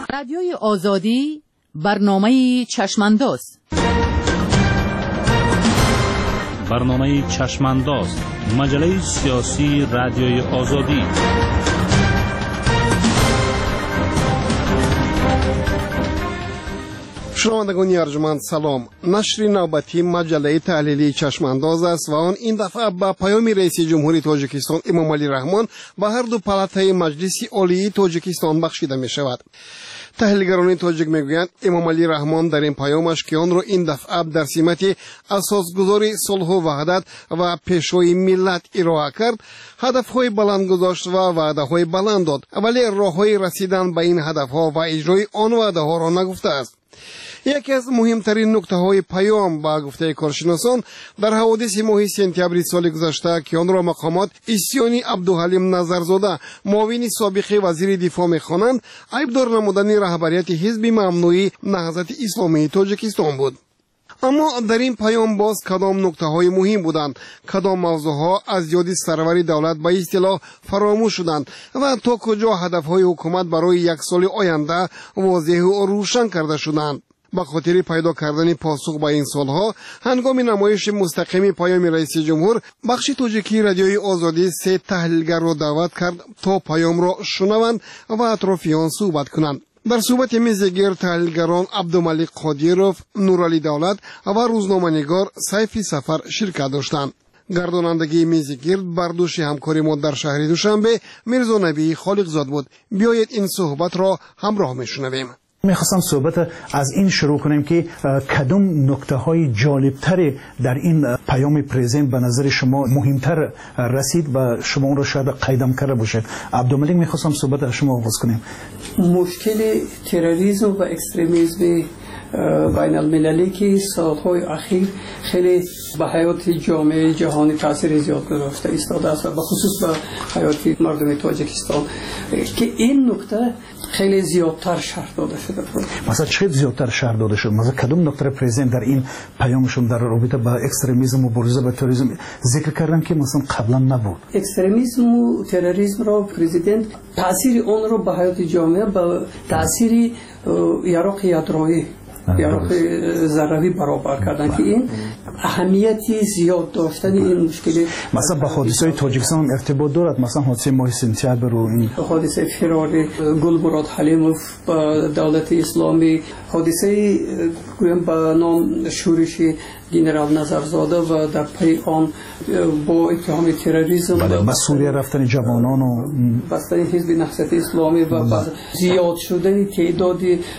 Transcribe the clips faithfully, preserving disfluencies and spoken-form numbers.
رادیوی آزادی برنامه چشمانداز. برنامه چشمانداز، مجله سیاسی رادیوی آزادی. شنوندگان ارجمند سلام. نشر نوبتی مجله تحلیلی چشمانداز است و آن این دفعه با پیام رئیس جمهوری تاجیکستان امامعلی رحمان به هر دو پالاتای مجلس عالی تاجیکستان بخشیده می شود. تحلیلگران تاجیک میگویند امامعلی رحمان در این پیامش که آن را این دفعه در سمت اساسگذاری صلح و وحدت و پیشروی ملت ارائه کرد، هدفهای بلند گذاشت و وعده‌های بلند داد، ولی راههای رسیدن به این هدفها و اجرای آن وعده‌ها را نگفته است. یکی از مهمترین نکته های پیام با گفته کارشناسان در حوادث ماه سپتامبر سال گذشته که آن را مقامات اسیانی عبدالحلیم نظرزاده معاون سابق وزیر دفاع می‌خوانند، عیبدار نمودن رهبریت حزب ممنوعی نهضت اسلامی تاجیکستان بود. اما در این پیام باز کدام نکته های مهم بودند، کدام موضوع ها از یاد سرور دولت به اصطلاح فراموش شدند و تا کجا هدف های حکومت برای یک سال آینده واضح و روشن کرده شدند. با خاطر پیدا کردن پاسخ به این سالها، هنگام نمایش مستقیم پیام رئیس جمهور، بخش تاجیکی رادیوی آزادی سه تحلیلگر را دعوت کرد تا پیام را شنوند و اطراف آن صحبت کنند. در صحبت میزگیر تحلیلگران عبدالملک قادیروف، نورعلی دولت و روزنامه‌نگار سیفی سفر شرکت داشتند. گردانندگی میزگیر بر دوش همکاری ما در شهر دوشنبه میرزا نبی خالقزاد بود. بیایید این صحبت را همراه میشنویم. میخواستم صحبت از این شروع کنیم که کدام نکته های جالبتر در این پیام پرزیدنت به نظر شما مهمتر رسید و شما اون را شاید قیدم کرده باشید. عبدالملک، میخواستم صحبت از شما آغاز کنیم. مشکل تروریسم و اکستریمیسم بین المللی که سالهای اخیر خیلی به حیات جامعه جهانی تاثیر زیاد گذاشته ایستاده است و به خصوص به حیات مردم تاجیکستان که این نکته خیلی زیادتر شرح داده شده. مثلا چقدر زیادتر شرح داده شد؟ مثلا کدوم نکته پرزیدنت در این پیامشون در رابطه با اکستریمیسم و مبارزه با تروریسم ذکر کردن که مثلا قبلا نبود؟ اکستریمیسم و تروریسم را پرزیدنت تاثیر اون را به حیات جامعه با تاثیر یراق یادرویی یا ضروری برابر کردن که این اهمیتی زیاد داشتن این مشکلی مثلا با حادثه تاجیکستان ارتباط دارد. مثلا حادثه ماه سپتامبر و این حادثه فرار گلبراد حلیموف با دولت اسلامی، حادثه گویم با نام شورش جنرال نظرزاده و در پی آن با اتهام تروریسم به سوریه رفتن جوانان و بستن حزب نهضت اسلامی و زیاد شدن تعداد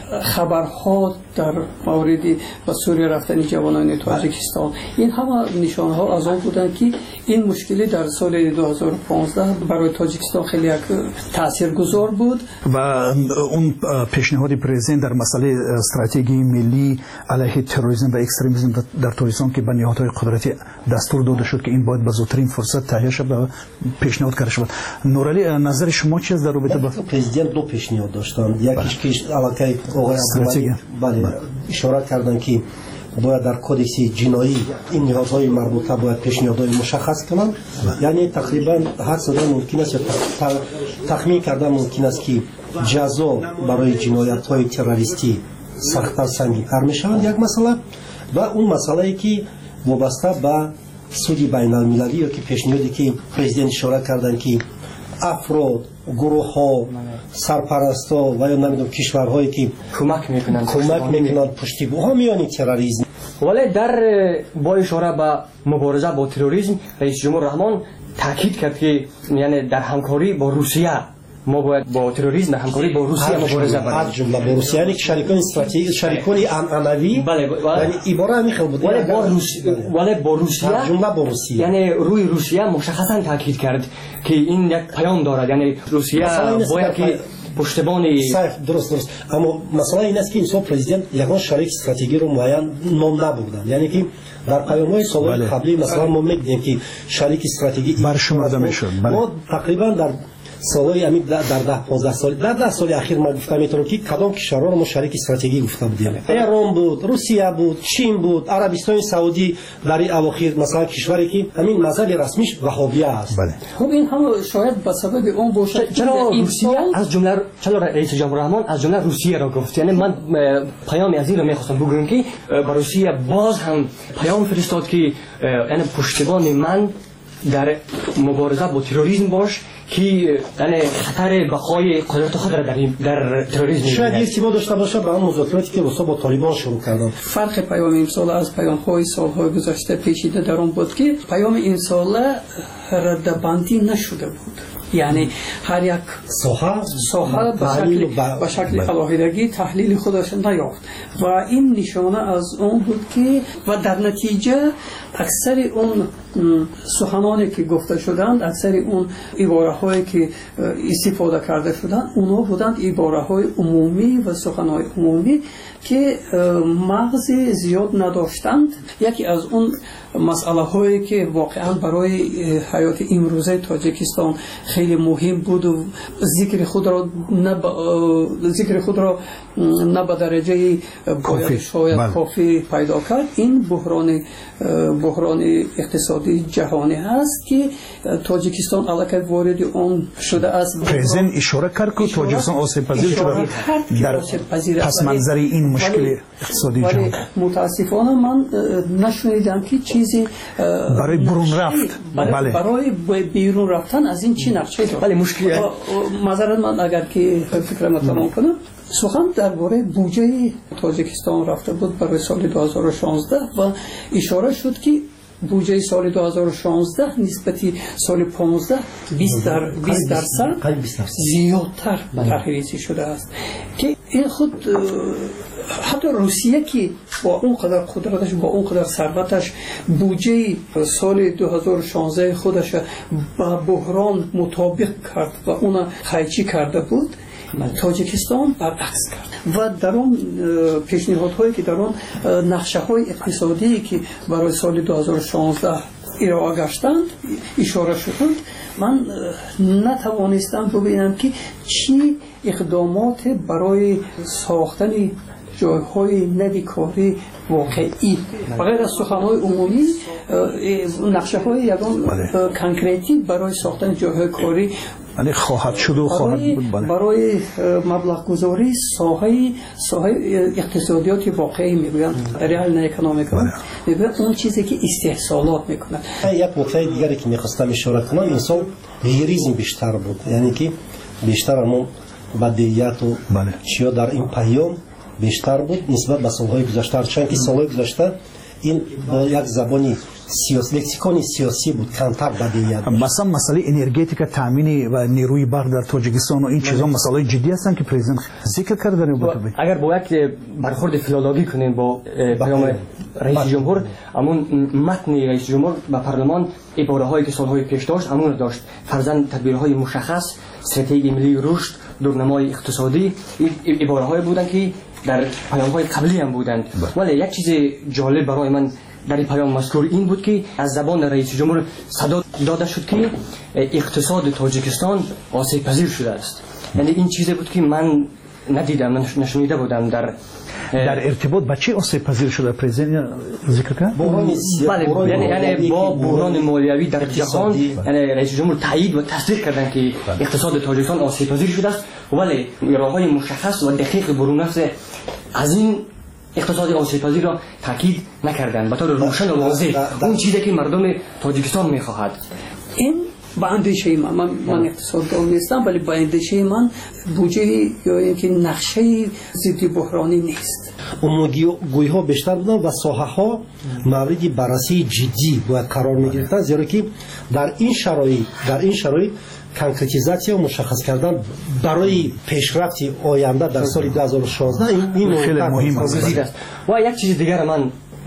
خبرها در مورد به سوریه رفتن جوانان تاجیکستان، این همه نشانه ها از آن بودند که این مشکلی در سال دو هزار و پانزده برای تاجیکستان خیلی تاثیرگذار بود. و اون پیشنهاد پرزیدنت در مسئله استراتژی ملی علیه تروریسم و اکستریمیسم در تاجیکستان که به نهادهای قدرتی دستور داده شد که این باید به زودترین فرصت تهیه شود و پیشنهاد کرده شود. نورعلی، نظر شما چیست در رابطه با پرزیدنت؟ دو پیشنهاد داشتند. یکیش که علاقه آقای استراتژی بله اشاره کردن که باید در کدکس جنایی این نهادهای مربوطه باید پیشنهادهای مشخص کنند. یعنی تقریبا هر صدا ممکن است تخمین کردن ممکن است که جزا برای جنایت‌های تروریستی سخت‌تر سنگین‌تر می‌شود، یک مسئله. و اون مسئله که وابسته به سود بین المللی یا که پیشنهادی که پرزیدنت اشاره کردن که افراد، گروه ها، سرپرستا و یا نمیدونم کشورهایی که کمک میکنن کمک میکنن پشتیبان میانی تروریسم. ولی در با اشاره به مبارزه با تروریسم رئیس جمهور رحمان تاکید کرد که یعنی در همکاری با روسیه ما باید با تروریسم در همکاری با روسیه مبارزه کنیم. از جمله با روسیه، یعنی شریکان استراتژیک، شریکان عنعنوی، بله یعنی عباره همیشه بود. ولی با روسیه ولی با روسیه جمله با روسیه یعنی روی روسیه مشخصا تاکید کرد که این یک پیام دارد، یعنی روسیه باید که پشتیبان صرف درست درست. اما مسئله این است که این پرزیدنت یگان شریک استراتژیکی رو معین نام نبردن، یعنی که در پیام‌های سال قبلی مثلا ما می‌دیدیم که شریک استراتژیکی برشمرده میشد. ما تقریبا در سالهای امید در ده پانزده سال در ده سال اخیر ما گفتم میتونم که کدام کشورها رو ما شریک استراتژیک گفته بودیم. ایران بود، روسیه بود، چین بود، عربستان سعودی در این اواخر مثلا کشوری که همین مذهب رسمیش وهابیه است. خب این هم شاید به سبب اون باشه. چرا روسیه از جمله چرا رئیس جمهور رحمان از جمله روسیه را گفت؟ یعنی من پیام از این را میخواستم بگم که با روسیه باز هم پیام فرستاد که یعنی پشتیبان من در مبارزه با تروریسم باش که یعنی خطر بقای قدرت خود را در در تروریسم شاید ارتباط داشته باشه با اون مذاکراتی که روسا با طالبان شروع کردن. فرق پیام امسال از پیام‌های سال‌های گذشته پیچیده در اون بود که پیام این سال ردبندی نشده بود. یعنی هر یک ساحه ساحه به شکل به شکل علاهیدگی تحلیل خودش نیافت و این نشانه از اون بود که و در نتیجه اکثر اون سخنانی که گفته شدند، اکثر اون عباره هایی که استفاده کرده شدند، اونا بودند عباره های عمومی و سخنهای عمومی که مغز زیاد نداشتند. یکی از اون مسئله هایی که واقعا برای حیات امروزه تاجیکستان خیلی مهم بود و ذکر خود را نه ذکر خود را نه به درجه باید شاید کافی پیدا کرد، این بحران بحران اقتصادی جهانی هست که تاجیکستان الان وارد اون شده است. پرزیدنت اشاره کرد که تاجیکستان آسیب پذیر شده در پس منظر این مشکل اقتصادی جهان. متاسفانه من نشنیدم که چیزی برای برون رفت بله برای بیرون رفتن از این چی نقشه دارد. بله مشکل معذرت من اگر که فکرم تمام کنم، سخن درباره بودجه تاجیکستان رفته بود برای سال دو هزار و شانزده و اشاره شد که بودجه سال دو هزار و شانزده نسبتی سال پانزده بیست درصد زیادتر تحریزی شده است که این خود حتی روسیه که با اون قدر قدرتش با اون قدر ثروتش بودجه سال دو هزار و شانزده خودش با بحران مطابق کرد و اون خیچی کرده بود، تاجیکستان برعکس کرد و در اون پیشنهادهایی که در اون نقشه های اقتصادی که برای سال دو هزار و شانزده ارائه گشتند اشاره شدند، من نتوانستم ببینم که چی اقدامات برای ساختن جایهای نویکاری واقعی بغیر از سخنهای عمومی نقشه های یکم کنکریتی برای ساختن جایهای کاری یعنی خواهد شد و خواهد بود برای مبلغ گذاری ساحه ساحه اقتصادیات واقعی میگویند ریال اکونومیک میگویند اون چیزی که استحصالات میکنند. یک نکته دیگری که میخواستم اشاره کنم انسان ریالیسم بیشتر بود، یعنی که بیشتر همون بدیهیات و چیا در این پیام بیشتر بود نسبت به سالهای گذشته، چون که سالهای گذشته این با یک زبانی سیاسی لکسیکون سیاسی بود کمتر بدیهیات. مثلا مسئله انرژتیک تامین و نیروی برق در تاجیکستان و این چیزا مسائل جدی هستن که پرزیدنت ذکر کرده در این. اگر با یک برخورد فیلولوژی کنیم با پیام رئیس جمهور، همون متن رئیس جمهور به پارلمان عباره هایی که سالهای پیش داشت همون داشت، فرضاً تدبیرهای مشخص، استراتژی ملی رشد، دورنمای اقتصادی، عباره های بودند که در پیام های قبلی هم بودند. ولی یک چیز جالب برای من در این پیام مذکور این بود که از زبان رئیس جمهور صدا داده شد که اقتصاد تاجیکستان آسیب پذیر شده است. یعنی این چیزی بود که من ندیدم، نشنیده بودم در در ارتباط با چه آسیب پذیر شده پرزیدنت ذکر کرد؟ بله یعنی یعنی با بحران مالیوی در جهان، یعنی رئیس جمهور تایید و تصدیق کردن که اقتصاد تاجیکستان آسیب پذیر شده است، ولی راههای مشخص و دقیق برون رفت از این اقتصاد آسیب پذیر را تاکید نکردند به طور روشن و واضح اون چیزی که مردم تاجیکستان میخواهد. این با اندیشه من من, من اقتصاددان نیستم، ولی با اندیشه من بودجه یا اینکه نقشه ضد بحرانی نیست. عمومیگویی ها بیشتر بودن و ساحه ها مورد بررسی جدی باید قرار می گرفتن، زیرا که در این شرایط در این شرایط کانکرتیزاسیون و مشخص کردن برای پیشرفت آینده در سال دو هزار و شانزده این خیلی مهم است. و یک چیز دیگر من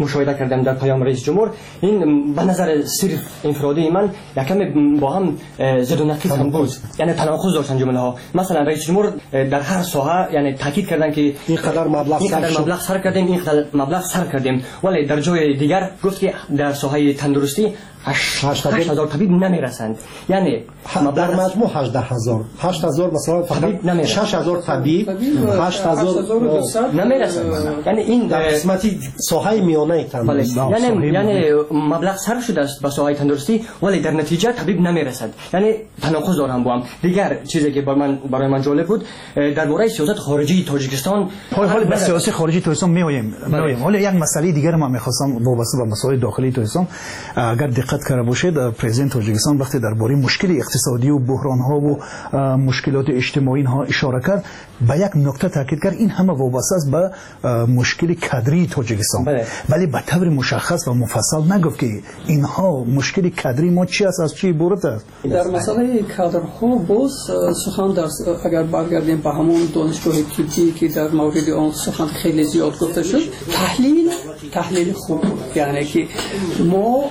مشاهده کردم در پیام رئیس جمهور، این به نظر صرف انفرادی من یکم با هم زد و نقیض هم بود، یعنی تناقض داشتن جمله ها. مثلا رئیس جمهور در هر ساحه یعنی تاکید کردن که این قدر مبلغ این قدر مبلغ صرف کردیم، این قدر مبلغ صرف کردیم، ولی در جای دیگر گفت که در ساحه تندرستی هشت هزار طبیب نمیرسند، یعنی در مجموع هجده هزار هشت هزار مثلا فقط شش هزار طبیب هشت هزار نمیرسند، یعنی این در قسمتی ساحه میانه تندرستی یعنی یعنی مبلغ صرف شده است به ساحه تندرستی ولی در نتیجه طبیب نمیرسد، یعنی تناقض دارن با هم. دیگر چیزی که برای من برای من جالب بود درباره سیاست خارجی تاجیکستان، حال حال به سیاست خارجی تاجیکستان میایم میایم ولی یک مسئله دیگر ما میخواستم وابسته به مسائل داخلی تاجیکستان اگر دقت کرده باشید، پرزیدنت تاجیکستان وقتی درباره مشکل اقتصادی و بحران ها و مشکلات اجتماعی ها اشاره کرد به یک نکته تاکید کرد، این همه وابسته است به مشکل کادری تاجیکستان، ولی به طور مشخص و مفصل نگفت که اینها مشکل کادری ما چی است، از چی عبارت است. در مسئله کادرها باز سخن در اگر برگردیم به همون دانشگاه طبی که در مورد آن سخن خیلی زیاد گفته شد، تحلیل تحلیل خوب، یعنی که ما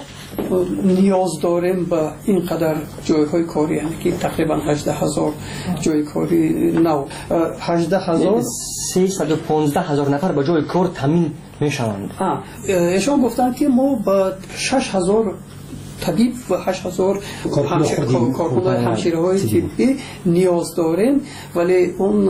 نیاز داریم به اینقدر جایهای کاری، یعنی که تقریبا هجده هزار جای کاری نو هجده هزار سیصد و پانزده هزار نفر به جای کار تامین میشوند. ایشان گفتن که ما با شش هزار طبیب و هشت هزار کارکنان همشیره‌های طبی نیاز داریم، ولی اون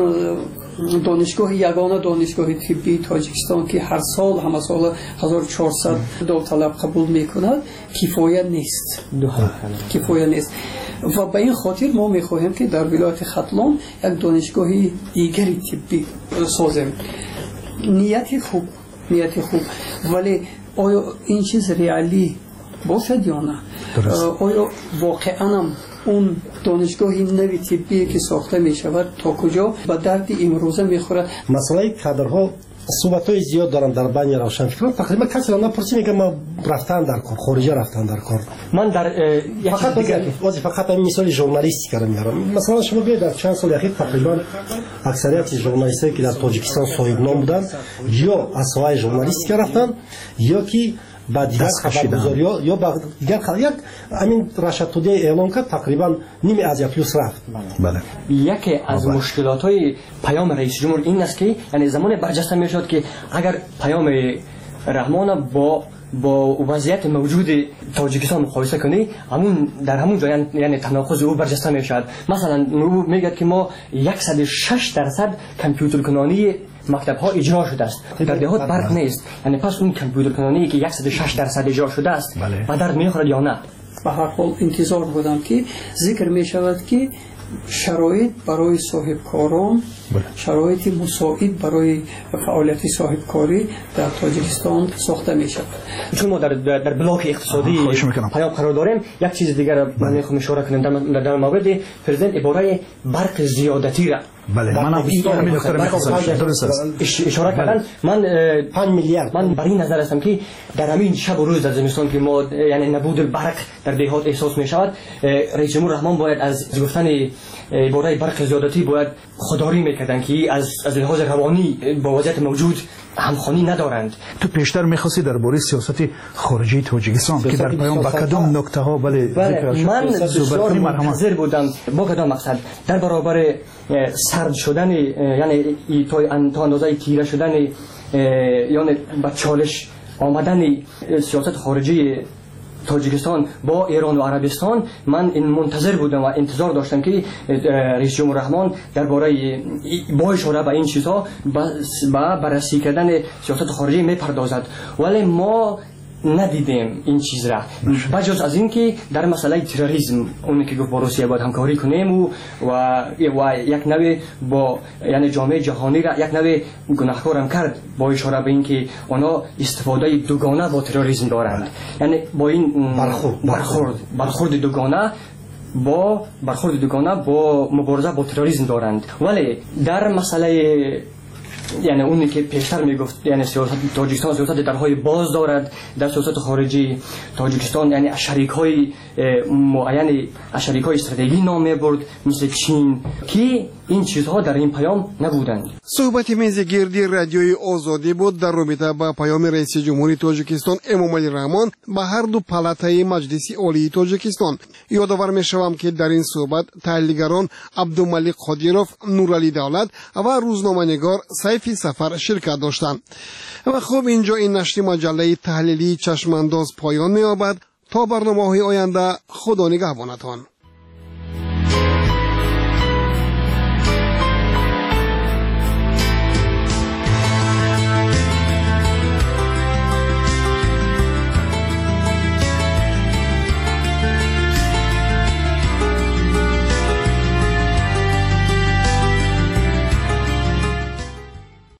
دانشگاه یگانه دانشگاه طبی تاجیکستان که هر سال همه سال هزار و چهارصد داوطلب قبول میکند کفایت نیست کفایت نیست و به این خاطر ما میخواهیم که در ولایت ختلان یک دانشگاه دیگری طبی سازیم. نیت خوب نیت خوب ولی آیا این چیز ریالی باشد یا نه؟ آیا واقعا اون دانشگاهی نوی طبی که ساخته می شود تا کجا به درد امروزه می خورد؟ مسئله کادرها صحبت‌های زیاد دارم در بین روشنفکران، تقریبا کسی را نپرسی میگه ما رفتن در کار، خارجی رفتن در کار. من در فقط وظیفه فقط همین مثال ژورنالیستی کردم میارم. مثلا شما بیاید در چند سال اخیر تقریبا اکثریت ژورنالیستایی که در تاجیکستان صاحب نام بودن یا از ساحه ژورنالیستی رفتن یا که با دیگر خبرگزاری ها یا با دیگر خبر یک همین رشد تودی اعلام کرد تقریبا نیمی از یک پلوس رفت. بله. یکی از مشکلات های پیام رئیس جمهور این است که یعنی زمان برجسته می شد که اگر پیام رحمان با با وضعیت موجود تاجیکستان مقایسه کنی همون در همون جای یعنی تناقض او برجسته می شود. مثلا او میگه که ما صد و شش درصد کامپیوتر کنانی مکتب ها اجرا شده است، در دهات برق نیست، یعنی پس اون کامپیوتر کنانی که صد و شش درصد اجرا شده است و در میخورد یا نه؟ به هر حال انتظار بودم که ذکر می شود که شرایط برای صاحب کاران شرایط مساعد برای فعالیت صاحب کاری در تاجیکستان ساخته می شود. چون ما در در بلاک اقتصادی پیام قرار داریم، یک چیز دیگر من میخوام اشاره کنم در, در مورد پرزیدنت عباره برق زیادتی را بله من همین دکتر میخواستم درست است اشاره کردن. من پنج میلیارد من بر این نظر هستم که در همین شب و روز در زمستان که ما یعنی نبود برق در دهات احساس می شود، رئیس جمهور رحمان باید از گفتن عباره برق زیادتی باید خودداری میکردن که از از لحاظ روانی با وضعیت موجود همخوانی ندارند. تو پیشتر میخواستی درباره سیاست خارجی تاجیکستان که در پیام با کدام نکته ها ولی من بسیار منتظر بودم با کدام مقصد در برابر سرد شدن یعنی تا اندازه تیره شدن یعنی با چالش آمدن سیاست خارجی تاجیکستان با ایران و عربستان. من این منتظر بودم و انتظار داشتم که رئیس جمهور رحمان درباره با اشاره به این چیزها با بررسی کردن سیاست خارجی میپردازد، ولی ما ندیدیم این چیز را بجز از این که در مسئله تروریسم اونی که گفت با روسیه باید همکاری کنیم و و یک نوع با یعنی جامعه جهانی را یک نوع گناهکارم کرد با اشاره به این که اونا استفاده دوگانه با تروریسم دارند، یعنی با این برخورد برخورد, برخورد دوگانه با برخورد دوگانه با مبارزه با تروریسم دارند. ولی در مسئله یعنی اونی که پیشتر میگفت یعنی سیاست تاجیکستان سیاست درهای باز دارد در سیاست خارجی تاجیکستان، یعنی شریک‌های معین شریک‌های استراتژیکی نام میبرد مثل چین که این چیزها در این پیام نبودند. صحبت میز گردی رادیوی آزادی بود در رابطه با پیام رئیس جمهوری تاجیکستان امامعلی رحمان به هر دو پالاتای مجلس عالی تاجیکستان. یادآور میشوم که در این صحبت تحلیلگران عبدالملک قادیروف، نورعلی دولت و روزنامه‌نگار سیف سفر شرکت داشتند. و خب اینجا این نشر مجله تحلیلی چشمانداز پایان می‌یابد. تا برنامه‌های آینده خدا نگهبانتان.